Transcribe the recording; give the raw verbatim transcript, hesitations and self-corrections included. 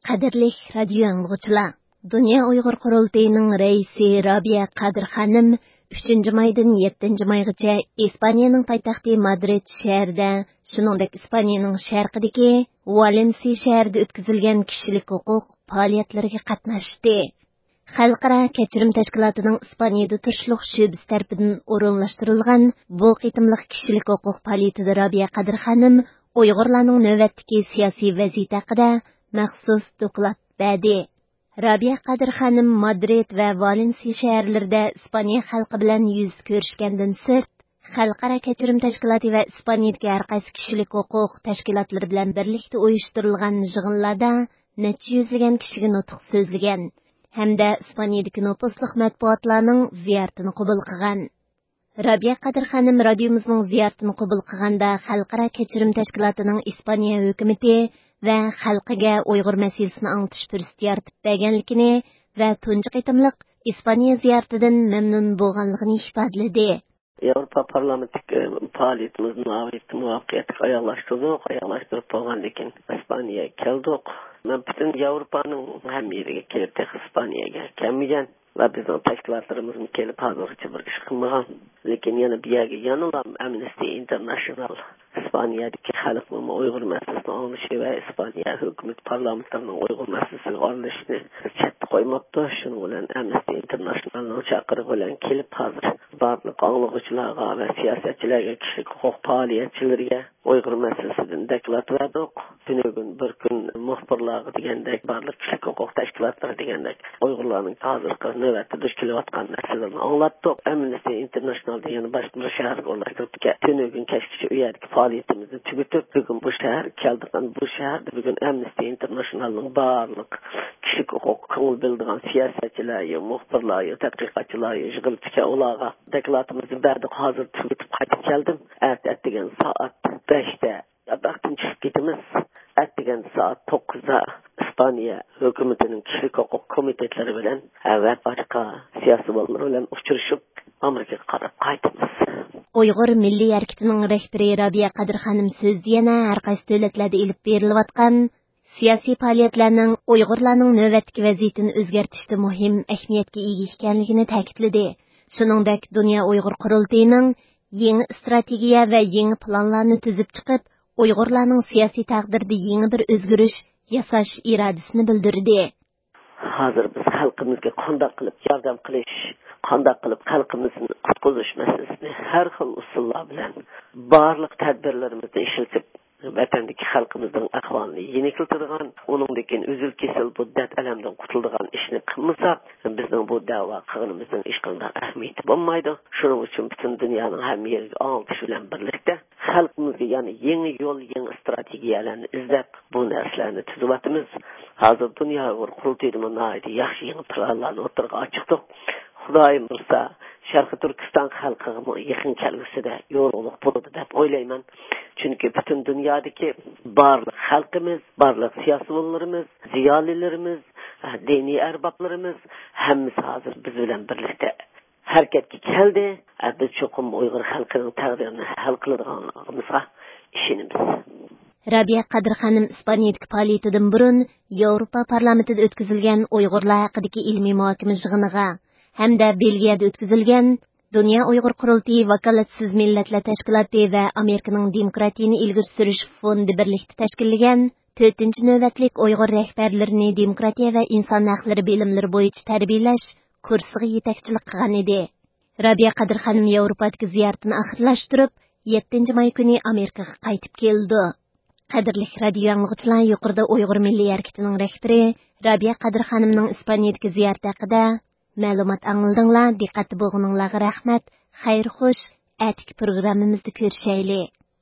Qadirlik radio anglag'uchilar, Dünya Uyg'ur qurultayining raisi Robiya Qadir xonim uchinchi maydan yettinchi maygacha Ispaniyaning poytaxti Madrid shahrida, shuningdek Ispaniyaning sharqidagi Valensiya shahrida o'tkazilgan kishilik huquq faoliyatlariga qatnashdi. Xalqaro kechirim tashkilotining Ispaniyada turishliq sho'basi tarafidan o'rinlashtirilgan bu qitimliq kishilik huquq faoliyatida Robiya Qadir xonim Uyg'urlarning navbatdagi siyosiy vaziyati haqida maxsus doklad berdi. Robiya Qadir xonim Madrid va Valensiya shaharlarida Ispaniya xalqi bilan yuz ko'rishgandan sirt, Xalqaro kechirim tashkiloti va Ispaniyadagi har qaysi kishilik huquq tashkilotlari bilan birlikda uyushtirilgan yig'inlarda necha yuzlagan kishiga nutq so'zlagan hamda Ispaniyadagi nopusliq matbuotlarning ziyoratini qabul qilgan. Robiya Qadir xonim radiomizning ziyoratini qabul qilganda Xalqaro kechirim tashkilotining Ispaniya hukumati va xalqiga Uyg'ur masalasini anglatish fursati yaratib berganligini va tunji qitimliq Ispaniya ziyoratidan mamnun bo'lganligini ifodaladi. Avrupa parlamentik faoliyatimizni muvaffaqiyatli ayoqlashtirdik, ayoqlashtirib bo'lgandan keyin Ispaniyaga keldik. Men butun Yevropaning hamma yeriga kelib, Ispaniyaga kelmagan va bizning tashkilotlarimiz kelib hozircha bir ish qilmagan. Lekin yana bu yerga yanada Amnesty International Ispaniyadagi xalqning Uyg'ur masalasini anglishi va Ispaniya hukumat parlamentining Uyg'ur masalasini anglishini chetda qo'ymabdi. Shuning bilan Amnesty Internationalning chaqirig'i bilan kelib hozir barliq anglag'uvchilarga va siyosatchilarga, kishilik huquq faoliyatchilariga Uyg'ur masalasidan doklad berdik. Bugun bir kun muxbirlarga degandek, barliq kishilik huquq tashkilotlari degandek Uyg'urlarning hozirgi navbatda duch kelayotgan narsalarini anglatdik. Amnesty International'da yana boshqa bir shaharga o'rlashtirib, bugun kechgacha u yerdagi faoliyatimizni tugatib, bugun bu shahar keldigan bu shaharda bugun Amnesty International'ning barliq kishilik huquq ko'ngil bildigan siyosatchilar, muxbirlar, tadqiqotchilar yig'ilib ularga dokladimizni berdik. Hozir tugatib qaytib keldim. Ertaga soat beshda vaqtim chiqib ketamiz. Ertaga soat to'qqizda Ispaniya hukumatining kishilik huquq komitetlari bilan va boshqa siyosiy bo'lganlar bilan uchrashib Amerikaga qarab qaytamiz. Uyg'ur milliy harakatining rahbari Robiya Qadir xonim so'zda yana har qaysi davlatlarda ilib berilayotgan siyosiy faoliyatlarning Uyg'urlarning navbatdagi vaziyatini o'zgartirishda muhim ahamiyatga ega ekanligini ta'kidladi. Shuningdek, Dünya Uyg'ur qurultayining yangi strategiya va yangi planlarni tuzib chiqib, Uyg'urlarning siyosiy taqdirida yangi bir o'zgarish yasash irodasini bildirdi. Hozir biz xalqimizga qanday qilib yordam qilish, qanday qilib xalqimizni qutqizish masalasini har xil usullar bilan barliq tadbirlarimizni ishlatib vatandagi xalqimizning ahvolini yengiltirgan, uningdagi uzil kesil bu dard alamdan qutuladigan ishni qilmasak, bizning bu da'vo qilganimizning hech qanday ahamiyati bo'lmaydi. Shuning uchun butun dunyoning hamma yeriga oltish bilan birlikda xalqimizga yana yangi yo'l, yangi strategiyalarni izlab bu narsalarni tuzyapmiz. Hozir Dünya Uyg'ur qurultayining yaxshi yangi planlarni o'tirg'a ochdik. Xudoyim bilsa, Sharqi Turkiston xalqiga yaqin kelgusida yo'lliq bo'ladi deb o'ylayman. Chunki butun dunyodagi barliq xalqimiz, barliq siyosatchilarimiz, ziyolilarimiz, diniy arboblarimiz hammasi hozir biz bilan birlikda harakatga keldi. Biz cho'qim Uyg'ur xalqining taqdirini hal qiladiganligimizga ishonamiz. Robiya Qadir xonim Ispaniyadagi faoliyatidan burun Yevropa parlamentida o'tkazilgan Uyg'urlar haqidagi ilmiy muhokama yig'iniga hamda Belgiyada o'tkazilgan Dünya Uyg'ur qurultayi vakolatsiz millatlar tashkiloti va Amerikaning demokratiyani ilgari surish fondi birlikda tashkillagan to'rtinchi navbatlik Uyg'ur rahbarlarini demokratiya va inson haqlari bilimlari bo'yicha tarbiyalash kursiga yetakchilik qilgan edi. Robiya Qadir xonim Yevropadagi ziyoratini oxirlashtirib, yettinchi may kuni Amerikaga qaytib keldi. Qadrli radio anglag'uchilar, yuqorida Uyg'ur milliy harakatining rahbari Robiya Qadir xonimning Ispaniyadagi ziyorati haqida ma'lumot angladinglar. Diqqatli bo'lganinglarga rahmat. Xayr xo'sh, atigi programmamizda ko'rishaylik.